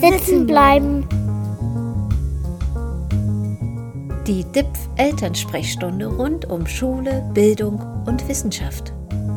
Sitzen bleiben. Die DIPF-Elternsprechstunde rund um Schule, Bildung und Wissenschaft.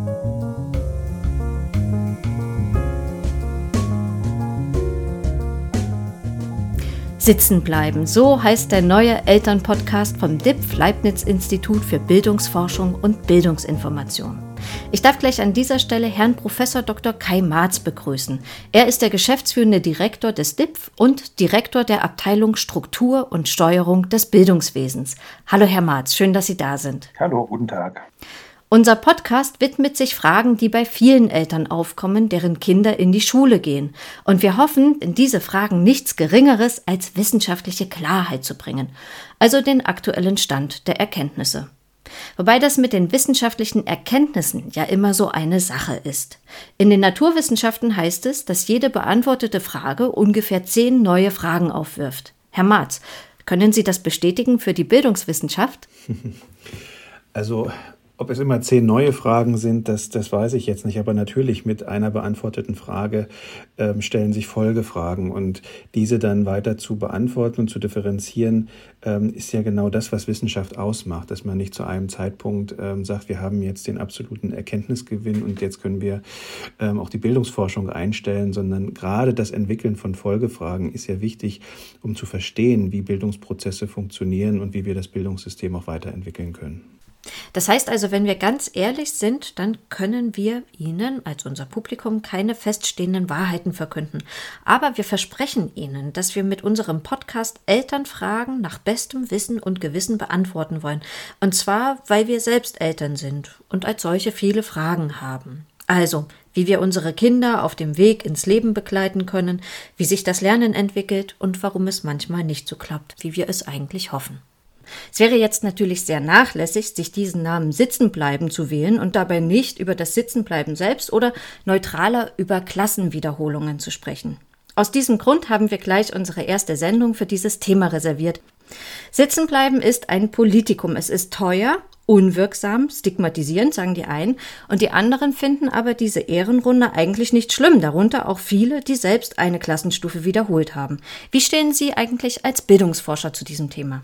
Sitzen bleiben, so heißt der neue Elternpodcast vom DIPF-Leibniz-Institut für Bildungsforschung und Bildungsinformation. Ich darf gleich an dieser Stelle Herrn Prof. Dr. Kai Marz begrüßen. Er ist der geschäftsführende Direktor des DIPF und Direktor der Abteilung Struktur und Steuerung des Bildungswesens. Hallo Herr Marz, schön, dass Sie da sind. Hallo, guten Tag. Unser Podcast widmet sich Fragen, die bei vielen Eltern aufkommen, deren Kinder in die Schule gehen. Und wir hoffen, in diese Fragen nichts Geringeres als wissenschaftliche Klarheit zu bringen, also den aktuellen Stand der Erkenntnisse. Wobei das mit den wissenschaftlichen Erkenntnissen ja immer so eine Sache ist. In den Naturwissenschaften heißt es, dass jede beantwortete Frage ungefähr 10 neue Fragen aufwirft. Herr Marz, können Sie das bestätigen für die Bildungswissenschaft? Also, ob es immer 10 neue Fragen sind, das weiß ich jetzt nicht. Aber natürlich mit einer beantworteten Frage stellen sich Folgefragen. Und diese dann weiter zu beantworten und zu differenzieren, ist ja genau das, was Wissenschaft ausmacht. Dass man nicht zu einem Zeitpunkt sagt, wir haben jetzt den absoluten Erkenntnisgewinn und jetzt können wir auch die Bildungsforschung einstellen, sondern gerade das Entwickeln von Folgefragen ist ja wichtig, um zu verstehen, wie Bildungsprozesse funktionieren und wie wir das Bildungssystem auch weiterentwickeln können. Das heißt also, wenn wir ganz ehrlich sind, dann können wir Ihnen als unser Publikum keine feststehenden Wahrheiten verkünden. Aber wir versprechen Ihnen, dass wir mit unserem Podcast Elternfragen nach bestem Wissen und Gewissen beantworten wollen. Und zwar, weil wir selbst Eltern sind und als solche viele Fragen haben. Also, wie wir unsere Kinder auf dem Weg ins Leben begleiten können, wie sich das Lernen entwickelt und warum es manchmal nicht so klappt, wie wir es eigentlich hoffen. Es wäre jetzt natürlich sehr nachlässig, sich diesen Namen Sitzenbleiben zu wählen und dabei nicht über das Sitzenbleiben selbst oder neutraler über Klassenwiederholungen zu sprechen. Aus diesem Grund haben wir gleich unsere erste Sendung für dieses Thema reserviert. Sitzenbleiben ist ein Politikum. Es ist teuer, unwirksam, stigmatisierend, sagen die einen, und die anderen finden aber diese Ehrenrunde eigentlich nicht schlimm, darunter auch viele, die selbst eine Klassenstufe wiederholt haben. Wie stehen Sie eigentlich als Bildungsforscher zu diesem Thema?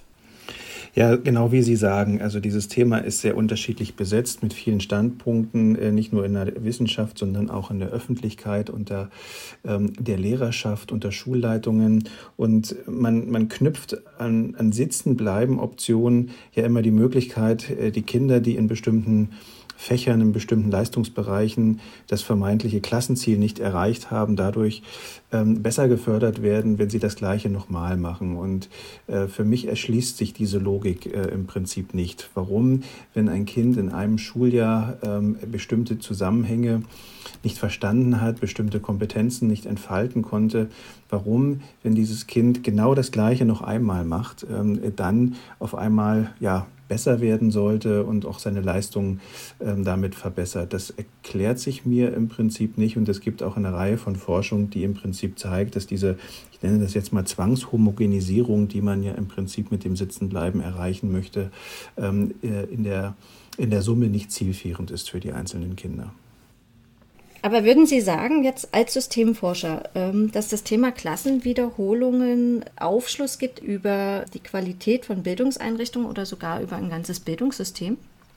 Ja, genau wie Sie sagen. Also dieses Thema ist sehr unterschiedlich besetzt mit vielen Standpunkten, nicht nur in der Wissenschaft, sondern auch in der Öffentlichkeit, unter der Lehrerschaft, unter Schulleitungen. Und man knüpft an Sitzenbleiben-Optionen ja immer die Möglichkeit, die Kinder, die in bestimmten Fächern, in bestimmten Leistungsbereichen das vermeintliche Klassenziel nicht erreicht haben, dadurch besser gefördert werden, wenn sie das Gleiche nochmal machen. Und für mich erschließt sich diese Logik im Prinzip nicht. Warum, wenn ein Kind in einem Schuljahr bestimmte Zusammenhänge nicht verstanden hat, bestimmte Kompetenzen nicht entfalten konnte, warum, wenn dieses Kind genau das Gleiche noch einmal macht, dann auf einmal besser werden sollte und auch seine Leistung damit verbessert. Das erklärt sich mir im Prinzip nicht und es gibt auch eine Reihe von Forschung, die im Prinzip zeigt, dass diese, ich nenne das jetzt mal Zwangshomogenisierung, die man ja im Prinzip mit dem Sitzenbleiben erreichen möchte, in der Summe nicht zielführend ist für die einzelnen Kinder. Aber würden Sie sagen, jetzt als Systemforscher, dass das Thema Klassenwiederholungen Aufschluss gibt über die Qualität von Bildungseinrichtungen oder sogar über ein ganzes Bildungssystem?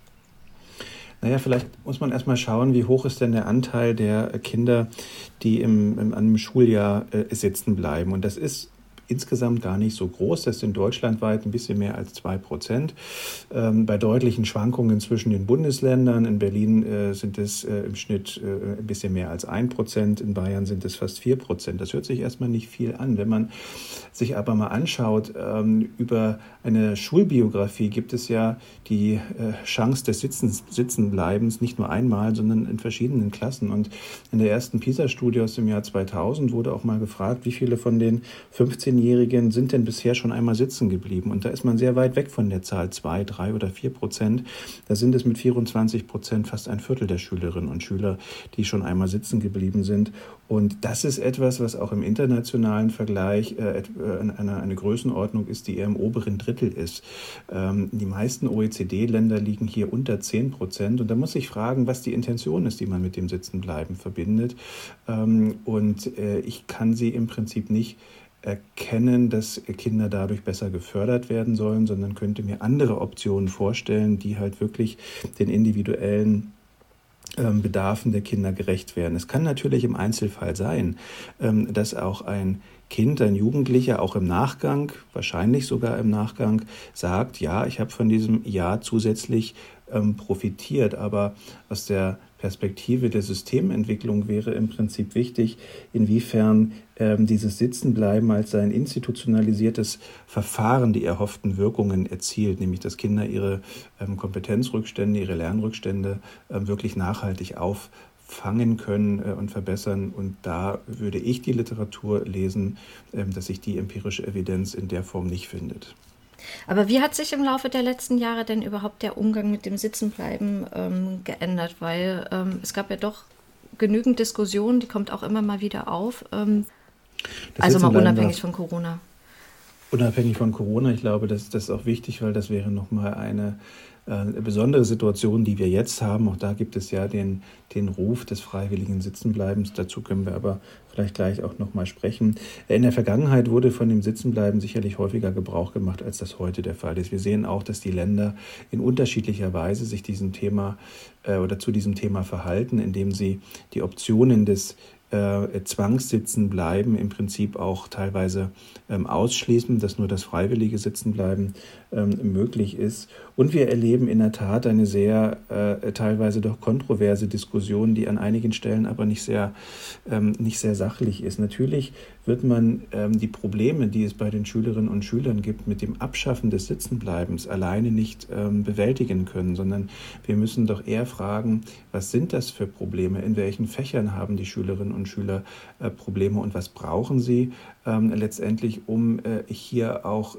Naja, vielleicht muss man erstmal schauen, wie hoch ist denn der Anteil der Kinder, die an einem Schuljahr sitzen bleiben. Und das ist insgesamt gar nicht so groß. Das sind deutschlandweit ein bisschen mehr als 2%. Bei deutlichen Schwankungen zwischen den Bundesländern. In Berlin sind es im Schnitt ein bisschen mehr als 1%. In Bayern sind es fast 4%. Das hört sich erstmal nicht viel an. Wenn man sich aber mal anschaut, über eine Schulbiografie gibt es ja die Chance des Sitzenbleibens nicht nur einmal, sondern in verschiedenen Klassen. Und in der ersten PISA-Studie aus dem Jahr 2000 wurde auch mal gefragt, wie viele von den 15 14-Jährigen sind denn bisher schon einmal sitzen geblieben? Und da ist man sehr weit weg von der Zahl 2, 3 oder 4%. Da sind es mit 24% fast ein Viertel der Schülerinnen und Schüler, die schon einmal sitzen geblieben sind. Und das ist etwas, was auch im internationalen Vergleich eine Größenordnung ist, die eher im oberen Drittel ist. Die meisten OECD-Länder liegen hier unter 10%. Und da muss ich fragen, was die Intention ist, die man mit dem Sitzenbleiben verbindet. Und ich kann sie im Prinzip nicht erkennen, dass Kinder dadurch besser gefördert werden sollen, sondern könnte mir andere Optionen vorstellen, die halt wirklich den individuellen Bedarfen der Kinder gerecht werden. Es kann natürlich im Einzelfall sein, dass auch ein Kind, ein Jugendlicher auch im Nachgang, wahrscheinlich sogar im Nachgang, sagt, ja, ich habe von diesem Jahr zusätzlich profitiert, aber aus der Perspektive der Systementwicklung wäre im Prinzip wichtig, inwiefern dieses Sitzenbleiben als ein institutionalisiertes Verfahren die erhofften Wirkungen erzielt, nämlich dass Kinder ihre Kompetenzrückstände, ihre Lernrückstände wirklich nachhaltig auffangen können und verbessern. Und da würde ich die Literatur lesen, dass sich die empirische Evidenz in der Form nicht findet. Aber wie hat sich im Laufe der letzten Jahre denn überhaupt der Umgang mit dem Sitzenbleiben geändert? Weil es gab ja doch genügend Diskussionen, die kommt auch immer mal wieder auf. Also mal unabhängig von Corona. Unabhängig von Corona, ich glaube, das ist auch wichtig, weil das wäre nochmal eine besondere Situation, die wir jetzt haben. Auch da gibt es ja den Ruf des freiwilligen Sitzenbleibens. Dazu können wir aber vielleicht gleich auch nochmal sprechen. In der Vergangenheit wurde von dem Sitzenbleiben sicherlich häufiger Gebrauch gemacht, als das heute der Fall ist. Wir sehen auch, dass die Länder in unterschiedlicher Weise sich diesem Thema oder zu diesem Thema verhalten, indem sie die Optionen des Zwangssitzenbleiben im Prinzip auch teilweise ausschließen, dass nur das freiwillige Sitzenbleiben möglich ist. Und wir erleben in der Tat eine sehr teilweise doch kontroverse Diskussion, die an einigen Stellen aber nicht sehr sachlich ist. Natürlich wird man die Probleme, die es bei den Schülerinnen und Schülern gibt, mit dem Abschaffen des Sitzenbleibens alleine nicht bewältigen können, sondern wir müssen doch eher fragen, was sind das für Probleme, in welchen Fächern haben die Schülerinnen und Schüler Probleme und was brauchen sie letztendlich, um hier auch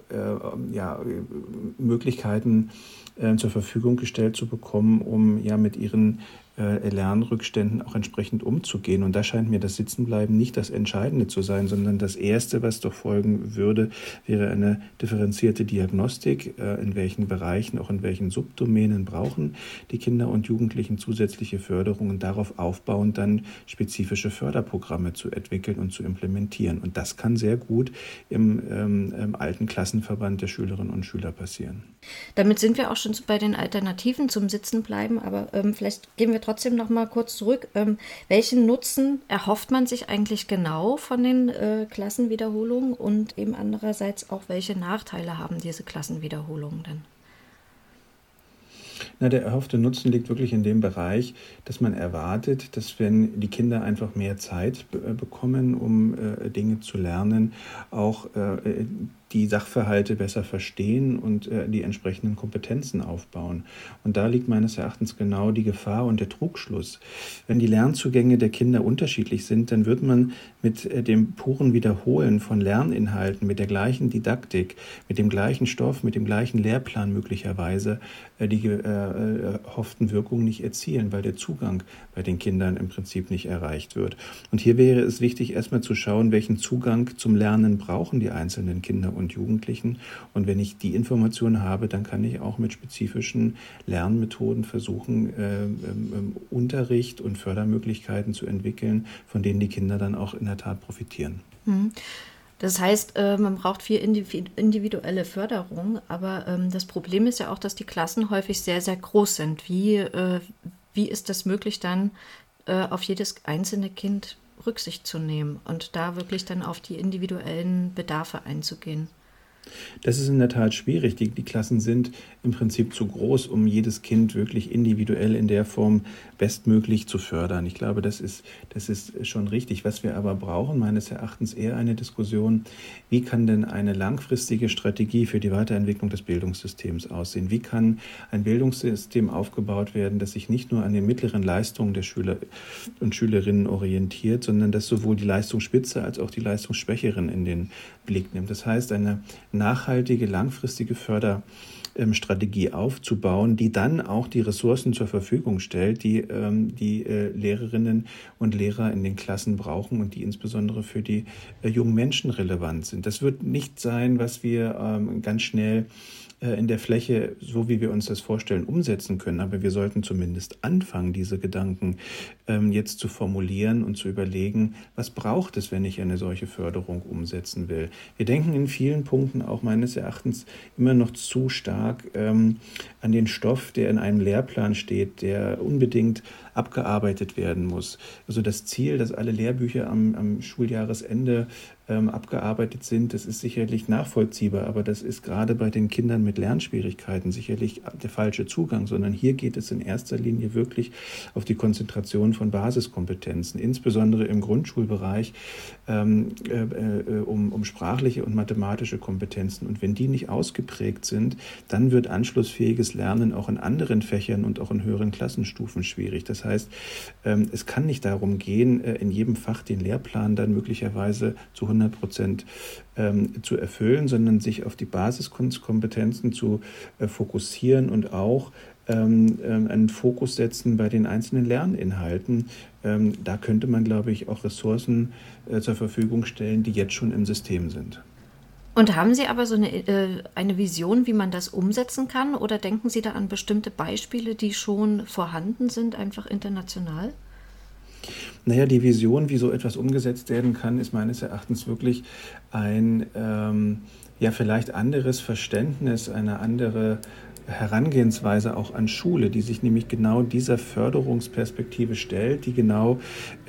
Möglichkeiten zur Verfügung gestellt zu bekommen, um mit ihren Lernrückständen auch entsprechend umzugehen. Und da scheint mir das Sitzenbleiben nicht das Entscheidende zu sein, sondern das Erste, was doch folgen würde, wäre eine differenzierte Diagnostik, in welchen Bereichen, auch in welchen Subdomänen brauchen die Kinder und Jugendlichen zusätzliche Förderung und darauf aufbauend dann spezifische Förderprogramme zu entwickeln und zu implementieren. Und das kann sehr gut im alten Klassenverband der Schülerinnen und Schüler passieren. Damit sind wir auch schon bei den Alternativen zum Sitzenbleiben, aber vielleicht gehen wir trotzdem noch mal kurz zurück. Welchen Nutzen erhofft man sich eigentlich genau von den Klassenwiederholungen und eben andererseits auch, welche Nachteile haben diese Klassenwiederholungen denn? Der erhoffte Nutzen liegt wirklich in dem Bereich, dass man erwartet, dass wenn die Kinder einfach mehr Zeit bekommen, um Dinge zu lernen, auch die Sachverhalte besser verstehen und die entsprechenden Kompetenzen aufbauen. Und da liegt meines Erachtens genau die Gefahr und der Trugschluss. Wenn die Lernzugänge der Kinder unterschiedlich sind, dann wird man mit dem puren Wiederholen von Lerninhalten, mit der gleichen Didaktik, mit dem gleichen Stoff, mit dem gleichen Lehrplan möglicherweise die erhofften Wirkungen nicht erzielen, weil der Zugang bei den Kindern im Prinzip nicht erreicht wird. Und hier wäre es wichtig, erstmal zu schauen, welchen Zugang zum Lernen brauchen die einzelnen Kinder und Jugendlichen. Und wenn ich die Information habe, dann kann ich auch mit spezifischen Lernmethoden versuchen, Unterricht und Fördermöglichkeiten zu entwickeln, von denen die Kinder dann auch in der Tat profitieren. Das heißt, man braucht viel individuelle Förderung, aber das Problem ist ja auch, dass die Klassen häufig sehr, sehr groß sind. Wie ist das möglich, dann auf jedes einzelne Kind Rücksicht zu nehmen und da wirklich dann auf die individuellen Bedarfe einzugehen? Das ist in der Tat schwierig. Die Klassen sind im Prinzip zu groß, um jedes Kind wirklich individuell in der Form bestmöglich zu fördern. Ich glaube, das ist schon richtig. Was wir aber brauchen, meines Erachtens eher eine Diskussion, wie kann denn eine langfristige Strategie für die Weiterentwicklung des Bildungssystems aussehen? Wie kann ein Bildungssystem aufgebaut werden, das sich nicht nur an den mittleren Leistungen der Schüler und Schülerinnen orientiert, sondern das sowohl die Leistungsspitze als auch die Leistungsschwächeren in den Blick nimmt. Das heißt, eine nachhaltige, langfristige Förderstrategie aufzubauen, die dann auch die Ressourcen zur Verfügung stellt, die Lehrerinnen und Lehrer in den Klassen brauchen und die insbesondere für die jungen Menschen relevant sind. Das wird nicht sein, was wir ganz schnell in der Fläche, so wie wir uns das vorstellen, umsetzen können. Aber wir sollten zumindest anfangen, diese Gedanken jetzt zu formulieren und zu überlegen, was braucht es, wenn ich eine solche Förderung umsetzen will. Wir denken in vielen Punkten auch meines Erachtens immer noch zu stark an den Stoff, der in einem Lehrplan steht, der unbedingt abgearbeitet werden muss. Also das Ziel, dass alle Lehrbücher am Schuljahresende abgearbeitet sind, das ist sicherlich nachvollziehbar, aber das ist gerade bei den Kindern mit Lernschwierigkeiten sicherlich der falsche Zugang, sondern hier geht es in erster Linie wirklich auf die Konzentration von Basiskompetenzen, insbesondere im Grundschulbereich um sprachliche und mathematische Kompetenzen. Und wenn die nicht ausgeprägt sind, dann wird anschlussfähiges Lernen auch in anderen Fächern und auch in höheren Klassenstufen schwierig. Das heißt, es kann nicht darum gehen, in jedem Fach den Lehrplan dann möglicherweise zu 100% zu erfüllen, sondern sich auf die Basiskompetenzen zu fokussieren und auch einen Fokus setzen bei den einzelnen Lerninhalten. Da könnte man, glaube ich, auch Ressourcen zur Verfügung stellen, die jetzt schon im System sind. Und haben Sie aber so eine Vision, wie man das umsetzen kann? Oder denken Sie da an bestimmte Beispiele, die schon vorhanden sind, einfach international? Naja, die Vision, wie so etwas umgesetzt werden kann, ist meines Erachtens wirklich ein vielleicht anderes Verständnis, eine andere Herangehensweise auch an Schule, die sich nämlich genau dieser Förderungsperspektive stellt, die genau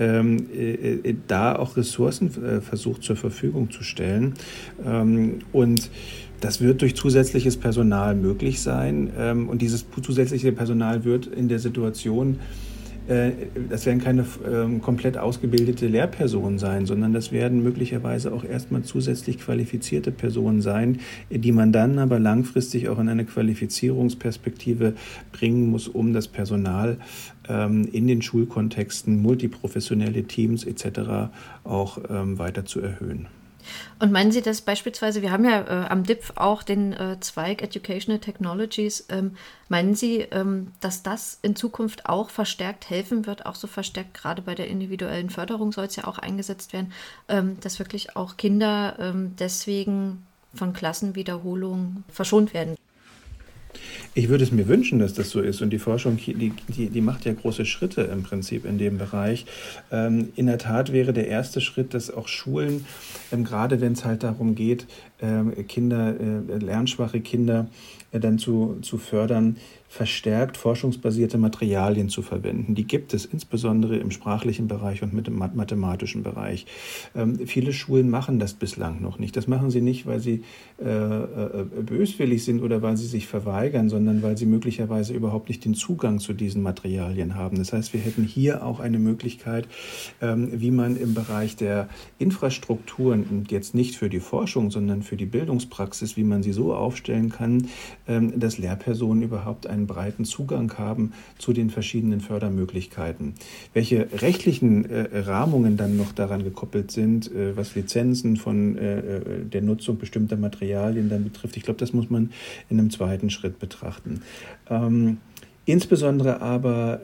da auch Ressourcen versucht zur Verfügung zu stellen. Und das wird durch zusätzliches Personal möglich sein. Und dieses zusätzliche Personal wird in der Situation, das werden keine komplett ausgebildete Lehrpersonen sein, sondern das werden möglicherweise auch erstmal zusätzlich qualifizierte Personen sein, die man dann aber langfristig auch in eine Qualifizierungsperspektive bringen muss, um das Personal in den Schulkontexten, multiprofessionelle Teams etc. auch weiter zu erhöhen. Und meinen Sie das beispielsweise, wir haben ja am DIPF auch den Zweig Educational Technologies, meinen Sie, dass das in Zukunft auch verstärkt helfen wird, auch so verstärkt gerade bei der individuellen Förderung soll es ja auch eingesetzt werden, dass wirklich auch Kinder deswegen von Klassenwiederholung verschont werden? Ich würde es mir wünschen, dass das so ist. Und die Forschung, die macht ja große Schritte im Prinzip in dem Bereich. In der Tat wäre der erste Schritt, dass auch Schulen, gerade wenn es halt darum geht, lernschwache Kinder dann zu fördern, verstärkt forschungsbasierte Materialien zu verwenden. Die gibt es insbesondere im sprachlichen Bereich und mit dem mathematischen Bereich. Viele Schulen machen das bislang noch nicht. Das machen sie nicht, weil sie böswillig sind oder weil sie sich verweigern, sondern weil sie möglicherweise überhaupt nicht den Zugang zu diesen Materialien haben. Das heißt, wir hätten hier auch eine Möglichkeit, wie man im Bereich der Infrastrukturen, und jetzt nicht für die Forschung, sondern für die Bildungspraxis, wie man sie so aufstellen kann, dass Lehrpersonen überhaupt einen breiten Zugang haben zu den verschiedenen Fördermöglichkeiten. Welche rechtlichen Rahmungen dann noch daran gekoppelt sind, was Lizenzen von der Nutzung bestimmter Materialien dann betrifft, ich glaube, das muss man in einem zweiten Schritt betrachten. Insbesondere aber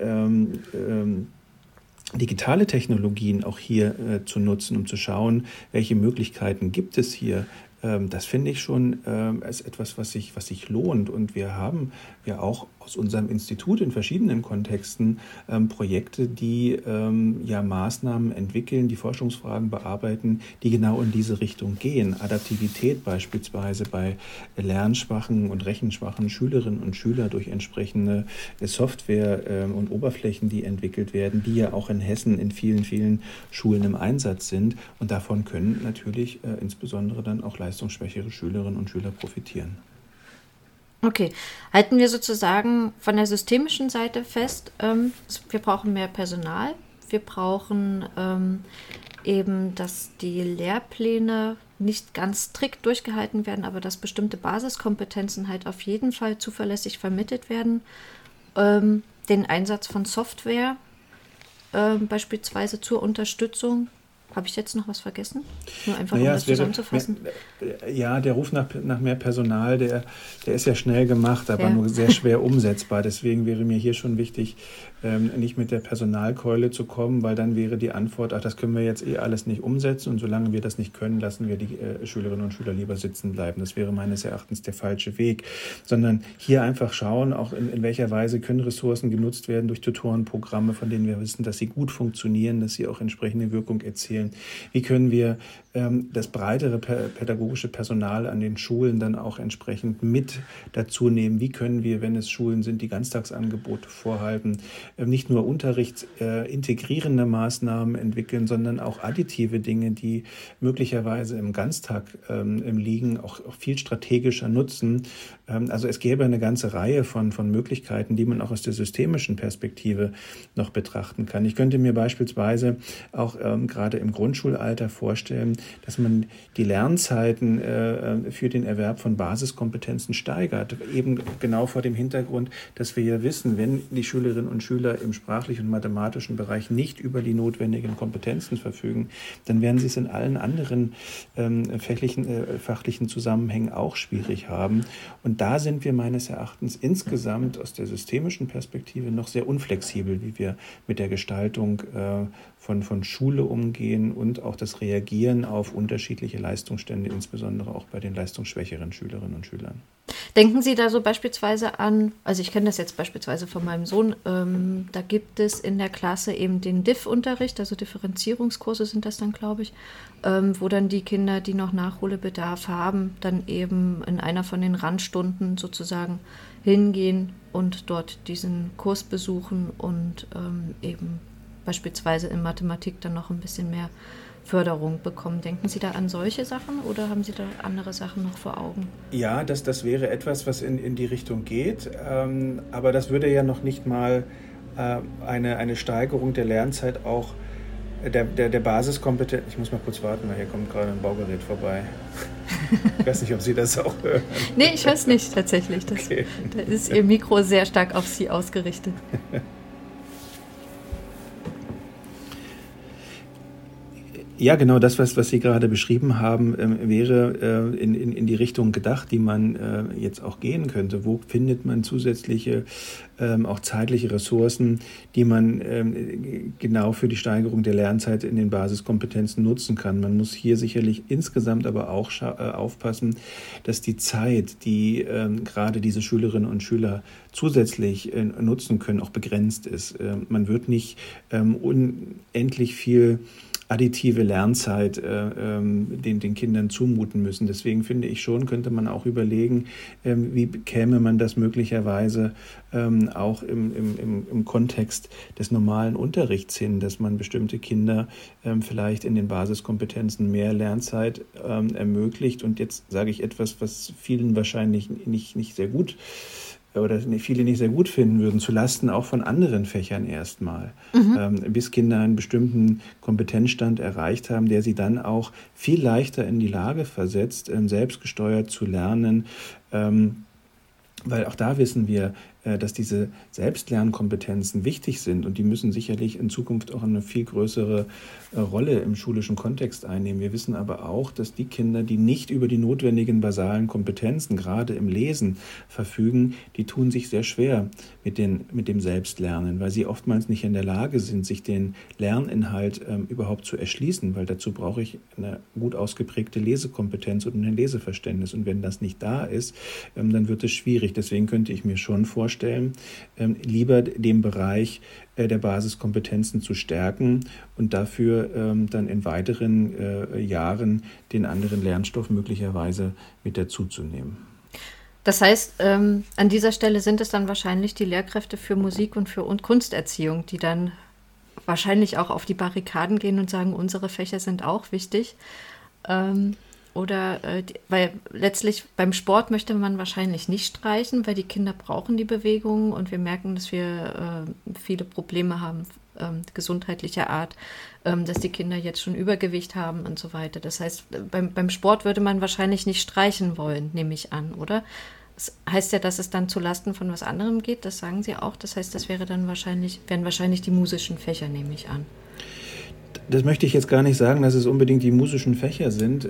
digitale Technologien auch hier zu nutzen, um zu schauen, welche Möglichkeiten gibt es hier. Das finde ich schon als etwas, was sich lohnt. Und wir haben ja auch aus unserem Institut in verschiedenen Kontexten Projekte, die Maßnahmen entwickeln, die Forschungsfragen bearbeiten, die genau in diese Richtung gehen. Adaptivität beispielsweise bei lernschwachen und rechenschwachen Schülerinnen und Schülern durch entsprechende Software und Oberflächen, die entwickelt werden, die ja auch in Hessen in vielen, vielen Schulen im Einsatz sind. Und davon können natürlich insbesondere dann auch leistungsschwächere Schülerinnen und Schüler profitieren. Okay, halten wir sozusagen von der systemischen Seite fest, wir brauchen mehr Personal, wir brauchen eben, dass die Lehrpläne nicht ganz strikt durchgehalten werden, aber dass bestimmte Basiskompetenzen halt auf jeden Fall zuverlässig vermittelt werden. Den Einsatz von Software, beispielsweise zur Unterstützung. Habe ich jetzt noch was vergessen? Nur einfach, um das zusammenzufassen. Ja, der Ruf nach mehr Personal, der ist ja schnell gemacht, aber nur sehr schwer umsetzbar. Deswegen wäre mir hier schon wichtig, nicht mit der Personalkeule zu kommen, weil dann wäre die Antwort, das können wir jetzt alles nicht umsetzen und solange wir das nicht können, lassen wir die Schülerinnen und Schüler lieber sitzen bleiben. Das wäre meines Erachtens der falsche Weg, sondern hier einfach schauen, auch in welcher Weise können Ressourcen genutzt werden durch Tutorenprogramme, von denen wir wissen, dass sie gut funktionieren, dass sie auch entsprechende Wirkung erzielen. Wie können wir das breitere pädagogische Personal an den Schulen dann auch entsprechend mit dazu nehmen? Wie können wir, wenn es Schulen sind, die Ganztagsangebote vorhalten, nicht nur unterrichtsintegrierende Maßnahmen entwickeln, sondern auch additive Dinge, die möglicherweise im Ganztag liegen, auch viel strategischer nutzen. Also es gäbe eine ganze Reihe von Möglichkeiten, die man auch aus der systemischen Perspektive noch betrachten kann. Ich könnte mir beispielsweise auch gerade im Grundschulalter vorstellen, dass man die Lernzeiten für den Erwerb von Basiskompetenzen steigert. Eben genau vor dem Hintergrund, dass wir ja wissen, wenn die Schülerinnen und Schüler im sprachlichen und mathematischen Bereich nicht über die notwendigen Kompetenzen verfügen, dann werden sie es in allen anderen fachlichen Zusammenhängen auch schwierig haben. Und da sind wir meines Erachtens insgesamt aus der systemischen Perspektive noch sehr unflexibel, wie wir mit der Gestaltung von Schule umgehen und auch das Reagieren auf unterschiedliche Leistungsstände, insbesondere auch bei den leistungsschwächeren Schülerinnen und Schülern. Denken Sie da so beispielsweise an, also ich kenne das jetzt beispielsweise von meinem Sohn, da gibt es in der Klasse eben den DIF-Unterricht, also Differenzierungskurse sind das dann, glaube ich, wo dann die Kinder, die noch Nachholbedarf haben, dann eben in einer von den Randstunden sozusagen hingehen und dort diesen Kurs besuchen und eben beispielsweise in Mathematik dann noch ein bisschen mehr Förderung bekommen. Denken Sie da an solche Sachen oder haben Sie da andere Sachen noch vor Augen? Ja, das wäre etwas, was in die Richtung geht, aber das würde ja noch nicht mal eine Steigerung der Lernzeit auch der Basiskompetenz. Ich muss mal kurz warten, weil hier kommt gerade ein Baugerät vorbei. Ich weiß nicht, ob Sie das auch hören. Nee, ich höre es nicht tatsächlich. Da ist Ihr Mikro sehr stark auf Sie ausgerichtet. Ja, genau das, was Sie gerade beschrieben haben, wäre in die Richtung gedacht, die man jetzt auch gehen könnte. Wo findet man zusätzliche, auch zeitliche Ressourcen, die man genau für die Steigerung der Lernzeit in den Basiskompetenzen nutzen kann? Man muss hier sicherlich insgesamt aber auch aufpassen, dass die Zeit, die gerade diese Schülerinnen und Schüler zusätzlich nutzen können, auch begrenzt ist. Man wird nicht unendlich viel additive Lernzeit den Kindern zumuten müssen. Deswegen finde ich schon, könnte man auch überlegen, wie käme man das möglicherweise auch im Kontext des normalen Unterrichts hin, dass man bestimmte Kinder vielleicht in den Basiskompetenzen mehr Lernzeit ermöglicht. Und jetzt sage ich etwas, was vielen wahrscheinlich nicht sehr gut oder viele nicht sehr gut finden würden, zulasten auch von anderen Fächern erstmal, bis Kinder einen bestimmten Kompetenzstand erreicht haben, der sie dann auch viel leichter in die Lage versetzt, selbstgesteuert zu lernen, weil auch da wissen wir, dass diese Selbstlernkompetenzen wichtig sind und die müssen sicherlich in Zukunft auch eine viel größere Rolle im schulischen Kontext einnehmen. Wir wissen aber auch, dass die Kinder, die nicht über die notwendigen basalen Kompetenzen, gerade im Lesen, verfügen, die tun sich sehr schwer mit dem Selbstlernen, weil sie oftmals nicht in der Lage sind, sich den Lerninhalt überhaupt zu erschließen, weil dazu brauche ich eine gut ausgeprägte Lesekompetenz und ein Leseverständnis. Und wenn das nicht da ist, dann wird es schwierig. Deswegen könnte ich mir schon vorstellen, lieber den Bereich der Basiskompetenzen zu stärken und dafür dann in weiteren Jahren den anderen Lernstoff möglicherweise mit dazuzunehmen. Das heißt, an dieser Stelle sind es dann wahrscheinlich die Lehrkräfte für Musik und Kunsterziehung, die dann wahrscheinlich auch auf die Barrikaden gehen und sagen, unsere Fächer sind auch wichtig. Oder weil letztlich beim Sport möchte man wahrscheinlich nicht streichen, weil die Kinder brauchen die Bewegung und wir merken, dass wir viele Probleme haben, gesundheitlicher Art, dass die Kinder jetzt schon Übergewicht haben und so weiter. Das heißt, beim Sport würde man wahrscheinlich nicht streichen wollen, nehme ich an, oder? Das heißt ja, dass es dann zu Lasten von was anderem geht, das sagen Sie auch. Das heißt, das wären wahrscheinlich die musischen Fächer, nehme ich an. Das möchte ich jetzt gar nicht sagen, dass es unbedingt die musischen Fächer sind.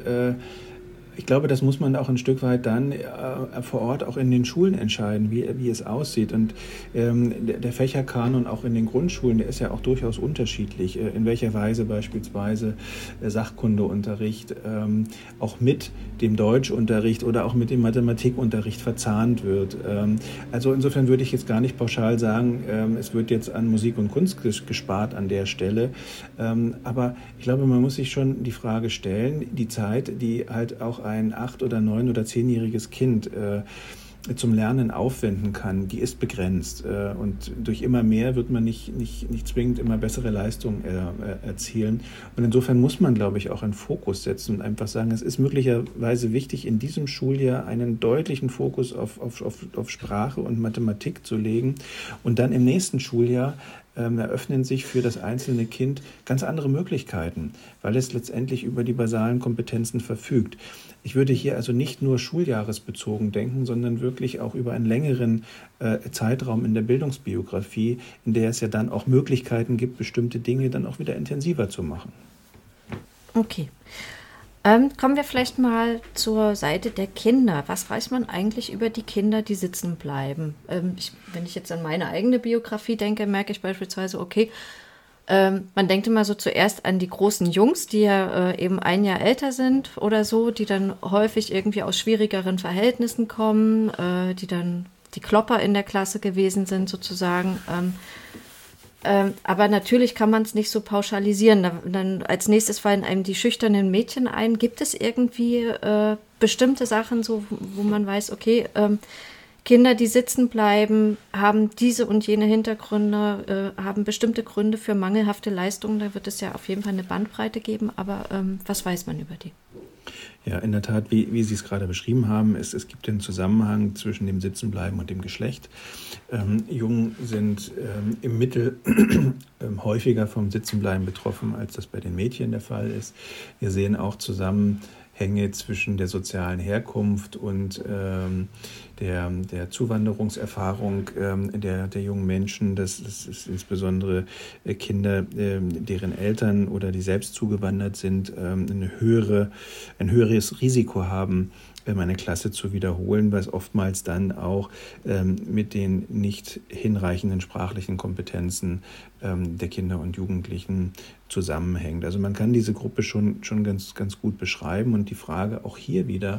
Ich glaube, das muss man auch ein Stück weit dann vor Ort auch in den Schulen entscheiden, wie es aussieht. Und der Fächerkanon auch in den Grundschulen, der ist ja auch durchaus unterschiedlich, in welcher Weise beispielsweise Sachkundeunterricht auch mit dem Deutschunterricht oder auch mit dem Mathematikunterricht verzahnt wird. Also insofern würde ich jetzt gar nicht pauschal sagen, es wird jetzt an Musik und Kunst gespart an der Stelle. Aber ich glaube, man muss sich schon die Frage stellen, die Zeit, die halt auch ein 8- oder 9- oder 10-jähriges Kind zum Lernen aufwenden kann, die ist begrenzt. Und durch immer mehr wird man nicht zwingend immer bessere Leistungen erzielen. Und insofern muss man, glaube ich, auch einen Fokus setzen und einfach sagen, es ist möglicherweise wichtig, in diesem Schuljahr einen deutlichen Fokus auf Sprache und Mathematik zu legen und dann im nächsten Schuljahr eröffnen sich für das einzelne Kind ganz andere Möglichkeiten, weil es letztendlich über die basalen Kompetenzen verfügt. Ich würde hier also nicht nur schuljahresbezogen denken, sondern wirklich auch über einen längeren Zeitraum in der Bildungsbiografie, in der es ja dann auch Möglichkeiten gibt, bestimmte Dinge dann auch wieder intensiver zu machen. Okay. Kommen wir vielleicht mal zur Seite der Kinder. Was weiß man eigentlich über die Kinder, die sitzen bleiben? Wenn ich jetzt an meine eigene Biografie denke, merke ich beispielsweise, okay, man denkt immer so zuerst an die großen Jungs, die ja eben ein Jahr älter sind oder so, die dann häufig irgendwie aus schwierigeren Verhältnissen kommen, die dann die Klopper in der Klasse gewesen sind sozusagen. Aber natürlich kann man es nicht so pauschalisieren. Dann als nächstes fallen einem die schüchternen Mädchen ein. Gibt es irgendwie bestimmte Sachen, so, wo man weiß, okay, Kinder, die sitzen bleiben, haben diese und jene Hintergründe, haben bestimmte Gründe für mangelhafte Leistungen. Da wird es ja auf jeden Fall eine Bandbreite geben. Aber was weiß man über die? Ja, in der Tat, wie Sie es gerade beschrieben haben, es gibt den Zusammenhang zwischen dem Sitzenbleiben und dem Geschlecht. Jungen sind im Mittel häufiger vom Sitzenbleiben betroffen, als das bei den Mädchen der Fall ist. Wir sehen auch Zusammenhänge zwischen der sozialen Herkunft und der Zuwanderungserfahrung der jungen Menschen. Das ist insbesondere Kinder, deren Eltern oder die selbst zugewandert sind, ein höheres Risiko haben, eine Klasse zu wiederholen, was oftmals dann auch mit den nicht hinreichenden sprachlichen Kompetenzen der Kinder und Jugendlichen zusammenhängt. Also man kann diese Gruppe schon ganz, ganz gut beschreiben und die Frage auch hier wieder,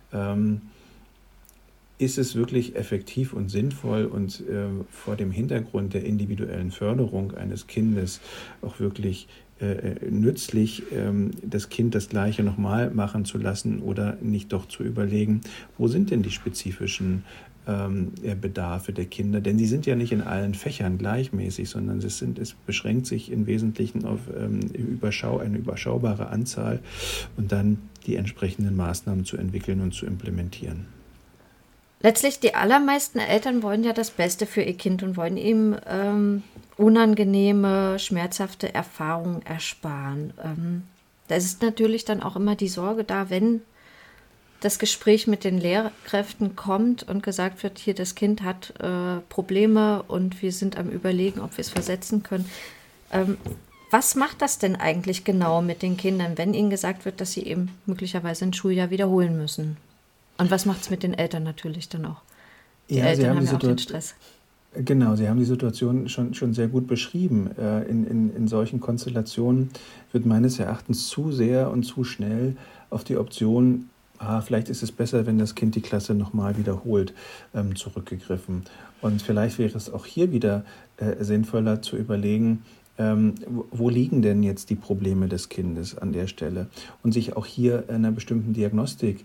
ist es wirklich effektiv und sinnvoll und vor dem Hintergrund der individuellen Förderung eines Kindes auch wirklich nützlich, das Kind das Gleiche nochmal machen zu lassen oder nicht doch zu überlegen, wo sind denn die spezifischen Bedarfe der Kinder? Denn sie sind ja nicht in allen Fächern gleichmäßig, sondern es beschränkt sich im Wesentlichen auf eine überschaubare Anzahl und dann die entsprechenden Maßnahmen zu entwickeln und zu implementieren. Letztlich, die allermeisten Eltern wollen ja das Beste für ihr Kind und wollen ihm unangenehme, schmerzhafte Erfahrungen ersparen. Da ist natürlich dann auch immer die Sorge da, wenn das Gespräch mit den Lehrkräften kommt und gesagt wird, hier, das Kind hat Probleme und wir sind am Überlegen, ob wir es versetzen können. Was macht das denn eigentlich genau mit den Kindern, wenn ihnen gesagt wird, dass sie eben möglicherweise ein Schuljahr wiederholen müssen? Und was macht es mit den Eltern natürlich dann auch? Die Eltern haben ja auch den Stress. Genau, Sie haben die Situation schon sehr gut beschrieben. In solchen Konstellationen wird meines Erachtens zu sehr und zu schnell auf die Option, vielleicht ist es besser, wenn das Kind die Klasse nochmal wiederholt, zurückgegriffen. Und vielleicht wäre es auch hier wieder sinnvoller zu überlegen, wo liegen denn jetzt die Probleme des Kindes an der Stelle? Und sich auch hier einer bestimmten Diagnostik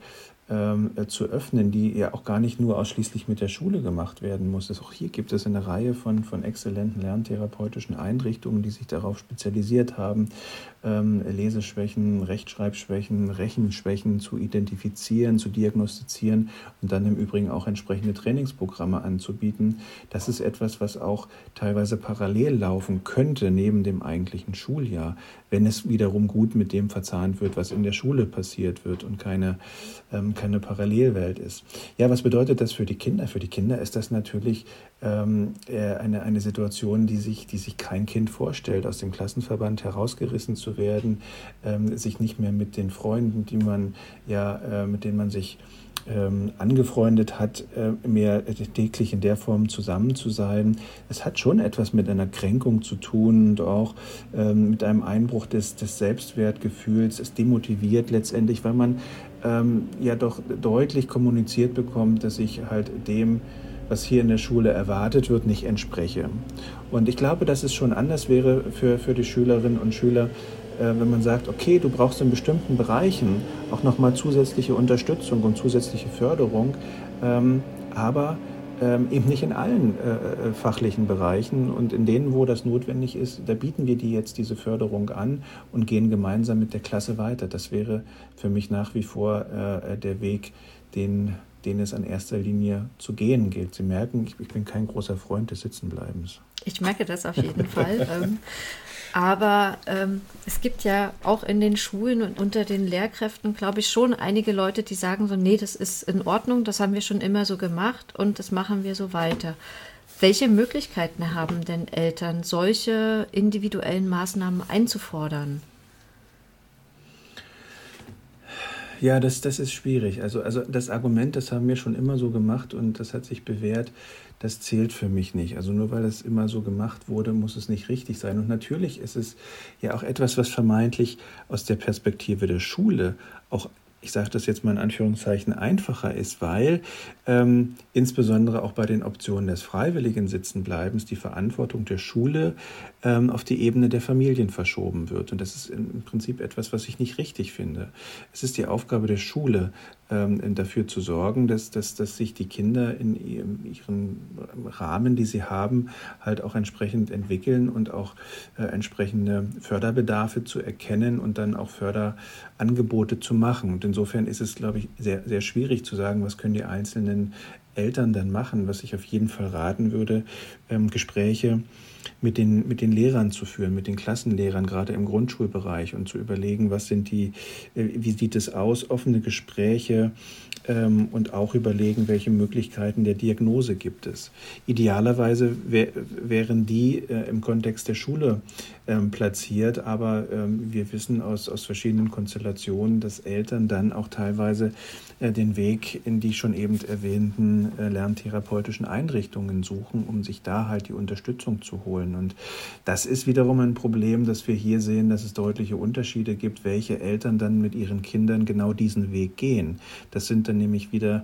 zu öffnen, die ja auch gar nicht nur ausschließlich mit der Schule gemacht werden muss. Auch hier gibt es eine Reihe von exzellenten lerntherapeutischen Einrichtungen, die sich darauf spezialisiert haben, Leseschwächen, Rechtschreibschwächen, Rechenschwächen zu identifizieren, zu diagnostizieren und dann im Übrigen auch entsprechende Trainingsprogramme anzubieten. Das ist etwas, was auch teilweise parallel laufen könnte neben dem eigentlichen Schuljahr, wenn es wiederum gut mit dem verzahnt wird, was in der Schule passiert wird und keine Parallelwelt ist. Ja, was bedeutet das für die Kinder? Für die Kinder ist das natürlich eine Situation, die sich kein Kind vorstellt, aus dem Klassenverband herausgerissen zu werden, sich nicht mehr mit den Freunden, mit denen man sich angefreundet hat, mehr täglich in der Form zusammen zu sein. Es hat schon etwas mit einer Kränkung zu tun und auch mit einem Einbruch des Selbstwertgefühls. Es demotiviert letztendlich, weil man doch deutlich kommuniziert bekommt, dass ich halt dem, was hier in der Schule erwartet wird, nicht entspreche. Und ich glaube, dass es schon anders wäre für die Schülerinnen und Schüler, wenn man sagt, okay, du brauchst in bestimmten Bereichen auch nochmal zusätzliche Unterstützung und zusätzliche Förderung, aber eben nicht in allen fachlichen Bereichen, und in denen, wo das notwendig ist, da bieten wir dir jetzt diese Förderung an und gehen gemeinsam mit der Klasse weiter. Das wäre für mich nach wie vor der Weg, den es an erster Linie zu gehen gilt. Sie merken, ich bin kein großer Freund des Sitzenbleibens. Ich merke das auf jeden Fall. Aber es gibt ja auch in den Schulen und unter den Lehrkräften, glaube ich, schon einige Leute, die sagen so, nee, das ist in Ordnung, das haben wir schon immer so gemacht und das machen wir so weiter. Welche Möglichkeiten haben denn Eltern, solche individuellen Maßnahmen einzufordern? Ja, das ist schwierig. Also das Argument, das haben wir schon immer so gemacht und das hat sich bewährt, das zählt für mich nicht. Also nur weil es immer so gemacht wurde, muss es nicht richtig sein. Und natürlich ist es ja auch etwas, was vermeintlich aus der Perspektive der Schule auch, ich sage das jetzt mal in Anführungszeichen, einfacher ist, weil insbesondere auch bei den Optionen des freiwilligen Sitzenbleibens die Verantwortung der Schule auf die Ebene der Familien verschoben wird. Und das ist im Prinzip etwas, was ich nicht richtig finde. Es ist die Aufgabe der Schule, dafür zu sorgen, dass sich die Kinder in ihren Rahmen, die sie haben, halt auch entsprechend entwickeln und auch entsprechende Förderbedarfe zu erkennen und dann auch Förderangebote zu machen. Und insofern ist es, glaube ich, sehr, sehr schwierig zu sagen, was können die einzelnen Eltern dann machen. Was ich auf jeden Fall raten würde, Gespräche mit den Lehrern zu führen, mit den Klassenlehrern, gerade im Grundschulbereich, und zu überlegen, wie sieht es aus, offene Gespräche und auch überlegen, welche Möglichkeiten der Diagnose gibt es. Idealerweise wären die im Kontext der Schule platziert, aber wir wissen aus verschiedenen Konstellationen, dass Eltern dann auch teilweise den Weg in die schon eben erwähnten lerntherapeutischen Einrichtungen suchen, um sich da halt die Unterstützung zu holen. Und das ist wiederum ein Problem, dass wir hier sehen, dass es deutliche Unterschiede gibt, welche Eltern dann mit ihren Kindern genau diesen Weg gehen. Das sind dann nämlich wieder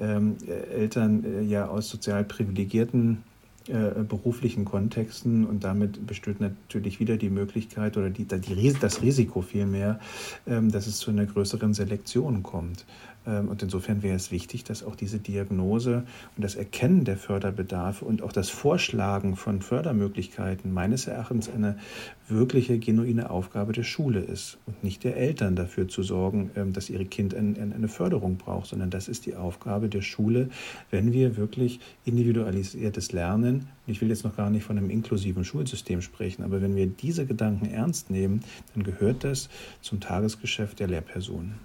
Eltern aus sozial privilegierten beruflichen Kontexten, und damit besteht natürlich wieder die Möglichkeit oder das Risiko vielmehr, dass es zu einer größeren Selektion kommt. Und insofern wäre es wichtig, dass auch diese Diagnose und das Erkennen der Förderbedarfe und auch das Vorschlagen von Fördermöglichkeiten meines Erachtens eine wirkliche, genuine Aufgabe der Schule ist und nicht der Eltern, dafür zu sorgen, dass ihre Kind eine Förderung braucht, sondern das ist die Aufgabe der Schule, wenn wir wirklich individualisiertes Lernen, ich will jetzt noch gar nicht von einem inklusiven Schulsystem sprechen, aber wenn wir diese Gedanken ernst nehmen, dann gehört das zum Tagesgeschäft der Lehrpersonen.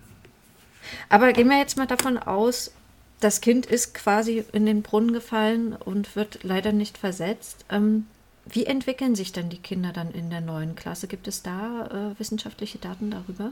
Aber gehen wir jetzt mal davon aus, das Kind ist quasi in den Brunnen gefallen und wird leider nicht versetzt. Wie entwickeln sich denn die Kinder dann in der 9. Klasse? Gibt es da wissenschaftliche Daten darüber?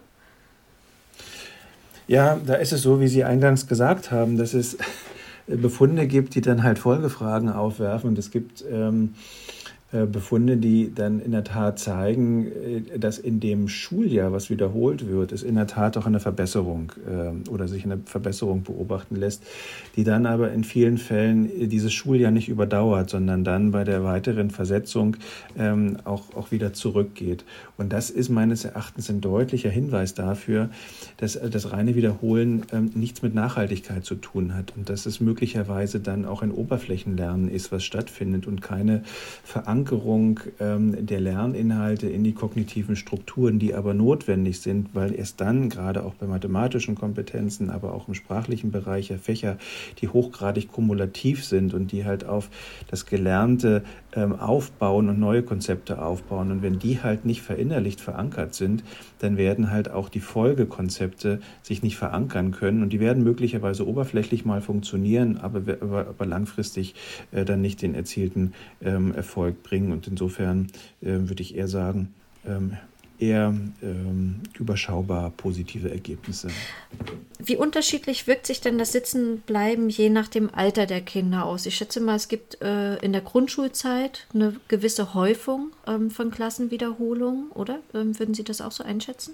Ja, da ist es so, wie Sie eingangs gesagt haben, dass es Befunde gibt, die dann halt Folgefragen aufwerfen. Und es gibt Befunde, die dann in der Tat zeigen, dass in dem Schuljahr, was wiederholt wird, es in der Tat auch eine Verbesserung oder sich eine Verbesserung beobachten lässt, die dann aber in vielen Fällen dieses Schuljahr nicht überdauert, sondern dann bei der weiteren Versetzung auch wieder zurückgeht. Und das ist meines Erachtens ein deutlicher Hinweis dafür, dass das reine Wiederholen nichts mit Nachhaltigkeit zu tun hat und dass es möglicherweise dann auch ein Oberflächenlernen ist, was stattfindet und keine Verankerung der Lerninhalte in die kognitiven Strukturen, die aber notwendig sind, weil erst dann, gerade auch bei mathematischen Kompetenzen, aber auch im sprachlichen Bereich ja Fächer, die hochgradig kumulativ sind und die halt auf das Gelernte aufbauen und neue Konzepte aufbauen. Und wenn die halt nicht verinnerlicht, verankert sind, dann werden halt auch die Folgekonzepte sich nicht verankern können und die werden möglicherweise oberflächlich mal funktionieren, aber langfristig dann nicht den erzielten Erfolg bringen. Und insofern würde ich eher sagen, eher überschaubar positive Ergebnisse. Wie unterschiedlich wirkt sich denn das Sitzenbleiben je nach dem Alter der Kinder aus? Ich schätze mal, es gibt in der Grundschulzeit eine gewisse Häufung von Klassenwiederholungen, oder? Würden Sie das auch so einschätzen?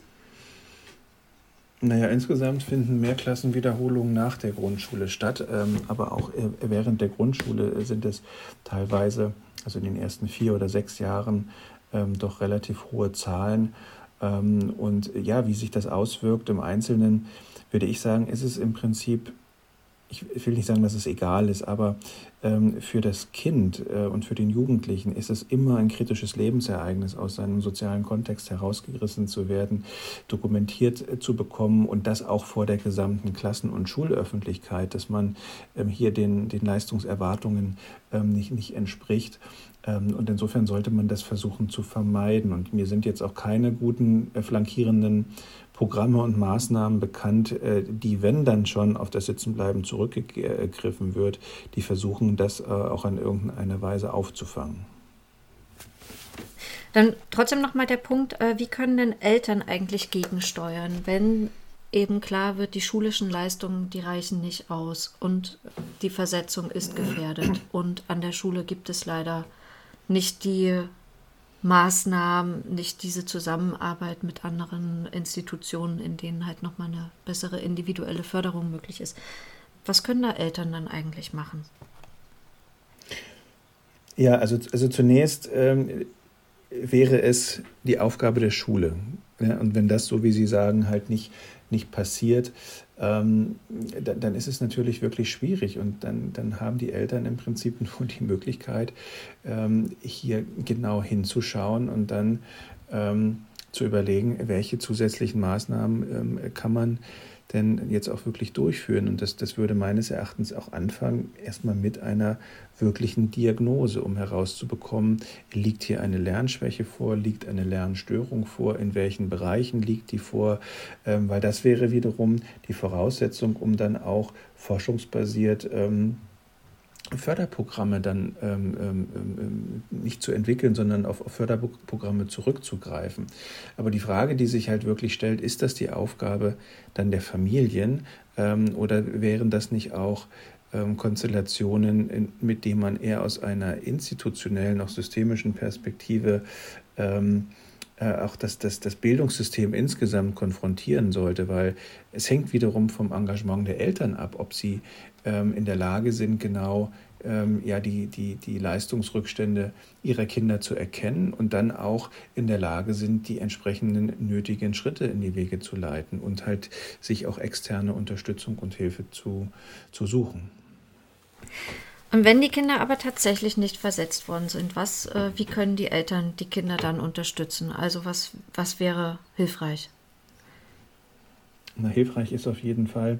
Naja, insgesamt finden mehr Klassenwiederholungen nach der Grundschule statt, aber auch während der Grundschule sind es teilweise, also in den ersten 4 oder 6 Jahren, doch relativ hohe Zahlen. Und ja, wie sich das auswirkt im Einzelnen, würde ich sagen, ist es im Prinzip, ich will nicht sagen, dass es egal ist, aber für das Kind und für den Jugendlichen ist es immer ein kritisches Lebensereignis, aus seinem sozialen Kontext herausgerissen zu werden, dokumentiert zu bekommen und das auch vor der gesamten Klassen- und Schulöffentlichkeit, dass man hier den Leistungserwartungen nicht entspricht. Und insofern sollte man das versuchen zu vermeiden. Und mir sind jetzt auch keine guten flankierenden Programme und Maßnahmen bekannt, die, wenn dann schon auf das Sitzenbleiben zurückgegriffen wird, die versuchen, das auch in irgendeiner Weise aufzufangen. Dann trotzdem nochmal der Punkt, wie können denn Eltern eigentlich gegensteuern, wenn eben klar wird, die schulischen Leistungen, die reichen nicht aus und die Versetzung ist gefährdet und an der Schule gibt es leider nicht die Maßnahmen, nicht diese Zusammenarbeit mit anderen Institutionen, in denen halt nochmal eine bessere individuelle Förderung möglich ist. Was können da Eltern dann eigentlich machen? Ja, also zunächst wäre es die Aufgabe der Schule. Ja, und wenn das, so wie Sie sagen, halt nicht passiert, dann ist es natürlich wirklich schwierig und dann haben die Eltern im Prinzip nur die Möglichkeit, hier genau hinzuschauen und dann zu überlegen, welche zusätzlichen Maßnahmen kann man denn jetzt auch wirklich durchführen. Und das würde meines Erachtens auch anfangen, erstmal mit einer wirklichen Diagnose, um herauszubekommen, liegt hier eine Lernschwäche vor, liegt eine Lernstörung vor, in welchen Bereichen liegt die vor, weil das wäre wiederum die Voraussetzung, um dann auch forschungsbasiert Förderprogramme dann nicht zu entwickeln, sondern auf Förderprogramme zurückzugreifen. Aber die Frage, die sich halt wirklich stellt, ist das die Aufgabe dann der Familien oder wären das nicht auch Konstellationen, mit denen man eher aus einer institutionellen, auch systemischen Perspektive auch das Bildungssystem insgesamt konfrontieren sollte, weil es hängt wiederum vom Engagement der Eltern ab, ob sie in der Lage sind, genau die Leistungsrückstände ihrer Kinder zu erkennen und dann auch in der Lage sind, die entsprechenden nötigen Schritte in die Wege zu leiten und halt sich auch externe Unterstützung und Hilfe zu suchen. Und wenn die Kinder aber tatsächlich nicht versetzt worden sind, wie können die Eltern die Kinder dann unterstützen? Also was wäre hilfreich? Hilfreich ist auf jeden Fall,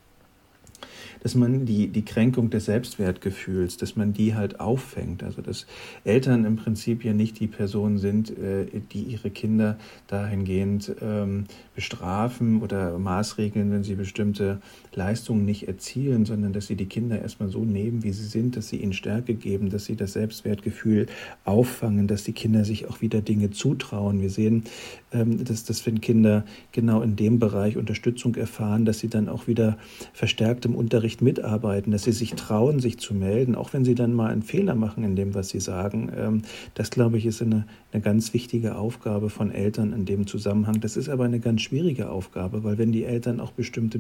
dass man die Kränkung des Selbstwertgefühls, dass man die halt auffängt. Also dass Eltern im Prinzip ja nicht die Personen sind, die ihre Kinder dahingehend bestrafen oder maßregeln, wenn sie bestimmte Leistungen nicht erzielen, sondern dass sie die Kinder erstmal so nehmen, wie sie sind, dass sie ihnen Stärke geben, dass sie das Selbstwertgefühl auffangen, dass die Kinder sich auch wieder Dinge zutrauen. Wir sehen, dass wenn Kinder genau in dem Bereich Unterstützung erfahren, dass sie dann auch wieder verstärkt im Unterricht echt mitarbeiten, dass sie sich trauen, sich zu melden, auch wenn sie dann mal einen Fehler machen in dem, was sie sagen. Das, glaube ich, ist eine ganz wichtige Aufgabe von Eltern in dem Zusammenhang. Das ist aber eine ganz schwierige Aufgabe, weil wenn die Eltern auch bestimmte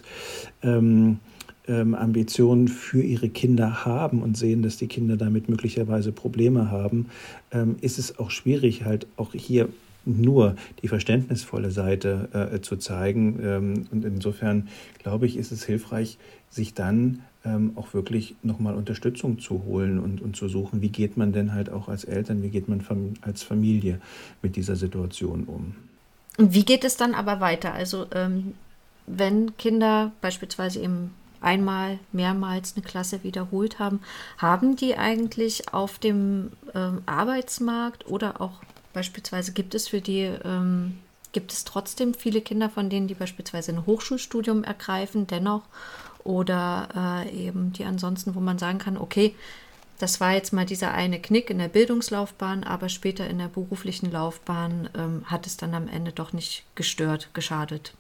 Ambitionen für ihre Kinder haben und sehen, dass die Kinder damit möglicherweise Probleme haben, ist es auch schwierig, halt auch hier nur die verständnisvolle Seite zu zeigen. Und insofern, glaube ich, ist es hilfreich, sich dann auch wirklich nochmal Unterstützung zu holen und zu suchen, wie geht man denn halt auch als Eltern, wie geht man als Familie mit dieser Situation um. Und wie geht es dann aber weiter? Also wenn Kinder beispielsweise eben einmal, mehrmals eine Klasse wiederholt haben, haben die eigentlich auf dem Arbeitsmarkt oder auch beispielsweise gibt es trotzdem viele Kinder, von denen die beispielsweise ein Hochschulstudium ergreifen, dennoch oder eben die ansonsten, wo man sagen kann, okay, das war jetzt mal dieser eine Knick in der Bildungslaufbahn, aber später in der beruflichen Laufbahn hat es dann am Ende doch nicht geschadet.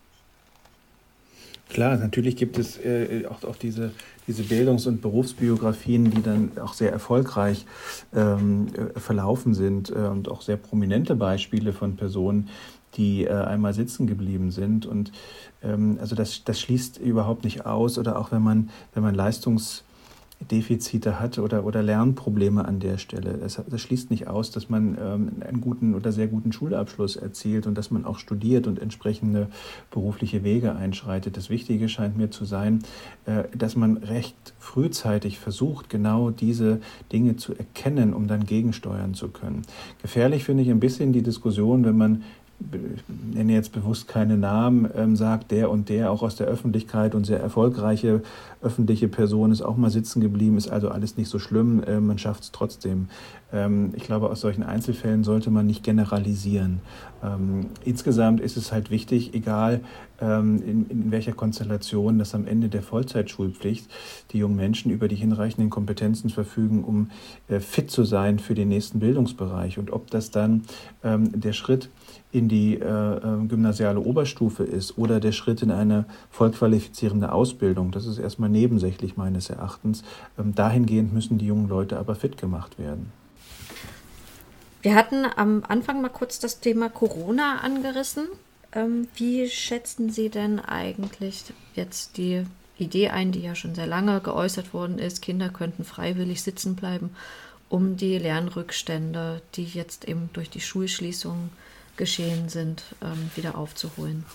Klar, natürlich gibt es auch diese Bildungs- und Berufsbiografien, die dann auch sehr erfolgreich verlaufen sind und auch sehr prominente Beispiele von Personen, die einmal sitzen geblieben sind. Und also das schließt überhaupt nicht aus. Oder auch wenn man Leistungsdefizite hat oder Lernprobleme an der Stelle. Das schließt nicht aus, dass man einen guten oder sehr guten Schulabschluss erzielt und dass man auch studiert und entsprechende berufliche Wege einschreitet. Das Wichtige scheint mir zu sein, dass man recht frühzeitig versucht, genau diese Dinge zu erkennen, um dann gegensteuern zu können. Gefährlich finde ich ein bisschen die Diskussion, wenn man, ich nenne jetzt bewusst keine Namen, sagt, der und der auch aus der Öffentlichkeit und sehr erfolgreiche öffentliche Person ist auch mal sitzen geblieben, ist also alles nicht so schlimm, man schafft es trotzdem. Ich glaube, aus solchen Einzelfällen sollte man nicht generalisieren. Insgesamt ist es halt wichtig, egal in welcher Konstellation, dass am Ende der Vollzeitschulpflicht die jungen Menschen über die hinreichenden Kompetenzen verfügen, um fit zu sein für den nächsten Bildungsbereich. Und ob das dann der Schritt in die gymnasiale Oberstufe ist oder der Schritt in eine vollqualifizierende Ausbildung, das ist erstmal nebensächlich meines Erachtens. Dahingehend müssen die jungen Leute aber fit gemacht werden. Wir hatten am Anfang mal kurz das Thema Corona angerissen. Wie schätzen Sie denn eigentlich jetzt die Idee ein, die ja schon sehr lange geäußert worden ist, Kinder könnten freiwillig sitzen bleiben, um die Lernrückstände, die jetzt eben durch die Schulschließung geschehen sind, wieder aufzuholen?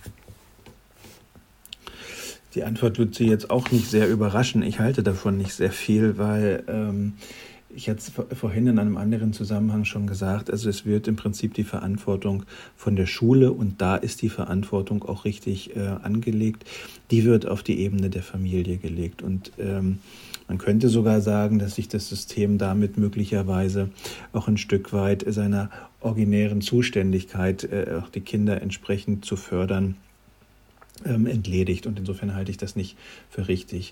Die Antwort wird Sie jetzt auch nicht sehr überraschen. Ich halte davon nicht sehr viel, weil ich hatte es vorhin in einem anderen Zusammenhang schon gesagt, also es wird im Prinzip die Verantwortung von der Schule, und da ist die Verantwortung auch richtig angelegt, die wird auf die Ebene der Familie gelegt. Und man könnte sogar sagen, dass sich das System damit möglicherweise auch ein Stück weit seiner originären Zuständigkeit, auch die Kinder entsprechend zu fördern, entledigt. Und insofern halte ich das nicht für richtig.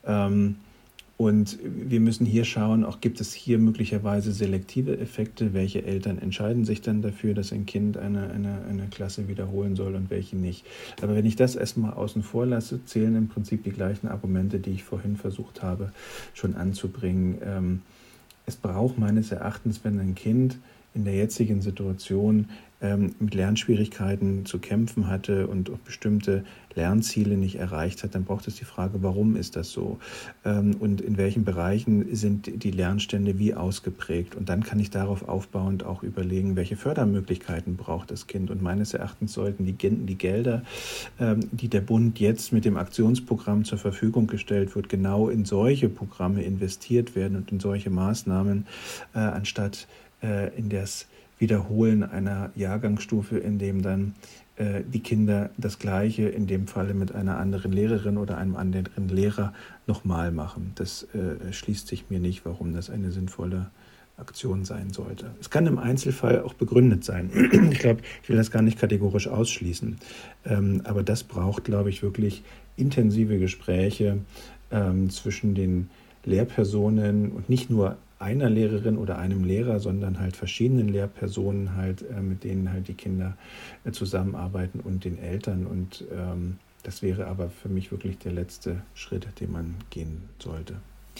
Und wir müssen hier schauen, auch gibt es hier möglicherweise selektive Effekte, welche Eltern entscheiden sich dann dafür, dass ein Kind eine Klasse wiederholen soll und welche nicht. Aber wenn ich das erstmal außen vor lasse, zählen im Prinzip die gleichen Argumente, die ich vorhin versucht habe, schon anzubringen. Es braucht meines Erachtens, wenn ein Kind in der jetzigen Situation mit Lernschwierigkeiten zu kämpfen hatte und auch bestimmte Lernziele nicht erreicht hat, dann braucht es die Frage, warum ist das so? Und in welchen Bereichen sind die Lernstände wie ausgeprägt? Und dann kann ich darauf aufbauend auch überlegen, welche Fördermöglichkeiten braucht das Kind. Und meines Erachtens sollten die Gelder, die der Bund jetzt mit dem Aktionsprogramm zur Verfügung gestellt wird, genau in solche Programme investiert werden und in solche Maßnahmen, anstatt in das Wiederholen einer Jahrgangsstufe, in dem dann die Kinder das Gleiche, in dem Falle mit einer anderen Lehrerin oder einem anderen Lehrer, nochmal machen. Das schließt sich mir nicht, warum das eine sinnvolle Aktion sein sollte. Es kann im Einzelfall auch begründet sein. Ich glaube, ich will das gar nicht kategorisch ausschließen. Aber das braucht, glaube ich, wirklich intensive Gespräche zwischen den Lehrpersonen und nicht nur einer Lehrerin oder einem Lehrer, sondern halt verschiedenen Lehrpersonen halt, mit denen halt die Kinder zusammenarbeiten und den Eltern. Und Das wäre aber für mich wirklich der letzte Schritt, den man gehen sollte.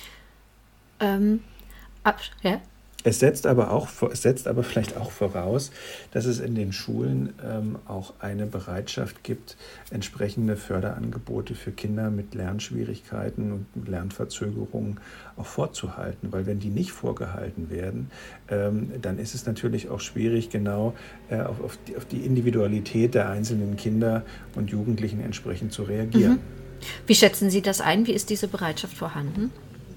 Ja. Es setzt aber vielleicht auch voraus, dass es in den Schulen auch eine Bereitschaft gibt, entsprechende Förderangebote für Kinder mit Lernschwierigkeiten und Lernverzögerungen auch vorzuhalten. Weil wenn die nicht vorgehalten werden, dann ist es natürlich auch schwierig, genau auf die Individualität der einzelnen Kinder und Jugendlichen entsprechend zu reagieren. Wie schätzen Sie das ein? Wie ist diese Bereitschaft vorhanden?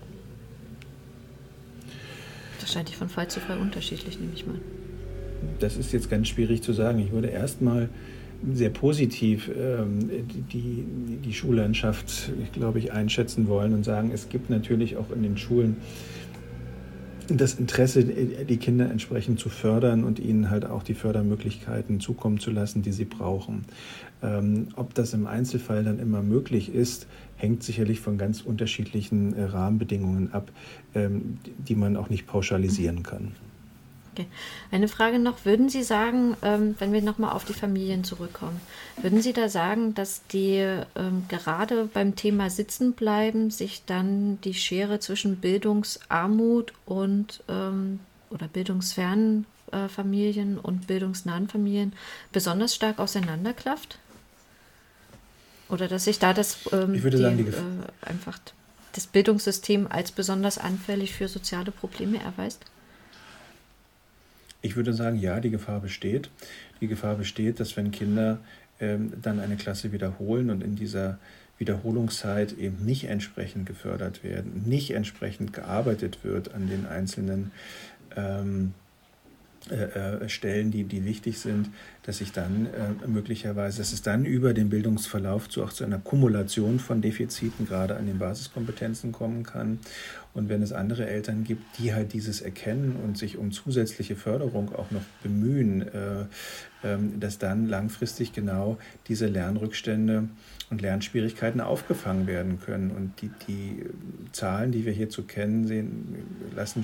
Wahrscheinlich von Fall zu Fall unterschiedlich, nehme ich mal. Das ist jetzt ganz schwierig zu sagen. Ich würde erstmal sehr positiv die Schullandschaft, glaube ich, einschätzen wollen und sagen, es gibt natürlich auch in den Schulen das Interesse, die Kinder entsprechend zu fördern und ihnen halt auch die Fördermöglichkeiten zukommen zu lassen, die sie brauchen. Ob das im Einzelfall dann immer möglich ist, hängt sicherlich von ganz unterschiedlichen Rahmenbedingungen ab, die man auch nicht pauschalisieren kann. Okay. Eine Frage noch, würden Sie sagen, wenn wir nochmal auf die Familien zurückkommen, würden Sie da sagen, dass die gerade beim Thema Sitzenbleiben sich dann die Schere zwischen Bildungsarmut und oder bildungsfernen Familien und bildungsnahen Familien besonders stark auseinanderklafft? Oder dass sich da einfach das Bildungssystem als besonders anfällig für soziale Probleme erweist? Ich würde sagen, ja, die Gefahr besteht. Die Gefahr besteht, dass wenn Kinder dann eine Klasse wiederholen und in dieser Wiederholungszeit eben nicht entsprechend gefördert werden, nicht entsprechend gearbeitet wird an den einzelnen Stellen, die wichtig sind, dass es dann über den Bildungsverlauf auch zu einer Kumulation von Defiziten, gerade an den Basiskompetenzen kommen kann. Und wenn es andere Eltern gibt, die halt dieses erkennen und sich um zusätzliche Förderung auch noch bemühen, dass dann langfristig genau diese Lernrückstände und Lernschwierigkeiten aufgefangen werden können. Und die Zahlen, die wir hierzu kennen, lassen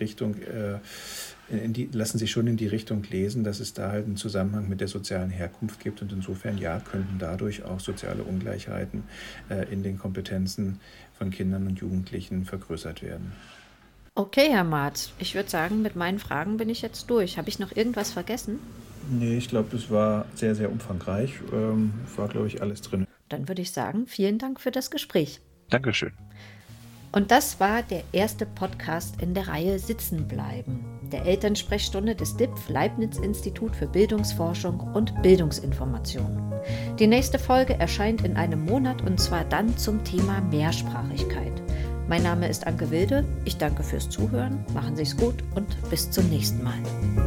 sich schon in die Richtung lesen, dass es da halt einen Zusammenhang mit der sozialen Herkunft gibt. Und insofern, ja, könnten dadurch auch soziale Ungleichheiten in den Kompetenzen von Kindern und Jugendlichen vergrößert werden. Okay, Herr Marz, ich würde sagen, mit meinen Fragen bin ich jetzt durch. Habe ich noch irgendwas vergessen? Nee, ich glaube, es war sehr, sehr umfangreich. War, glaube ich, alles drin. Dann würde ich sagen, vielen Dank für das Gespräch. Dankeschön. Und das war der erste Podcast in der Reihe Sitzen bleiben, der Elternsprechstunde des DIPF Leibniz-Institut für Bildungsforschung und Bildungsinformation. Die nächste Folge erscheint in einem Monat und zwar dann zum Thema Mehrsprachigkeit. Mein Name ist Anke Wilde, ich danke fürs Zuhören, machen Sie es gut und bis zum nächsten Mal.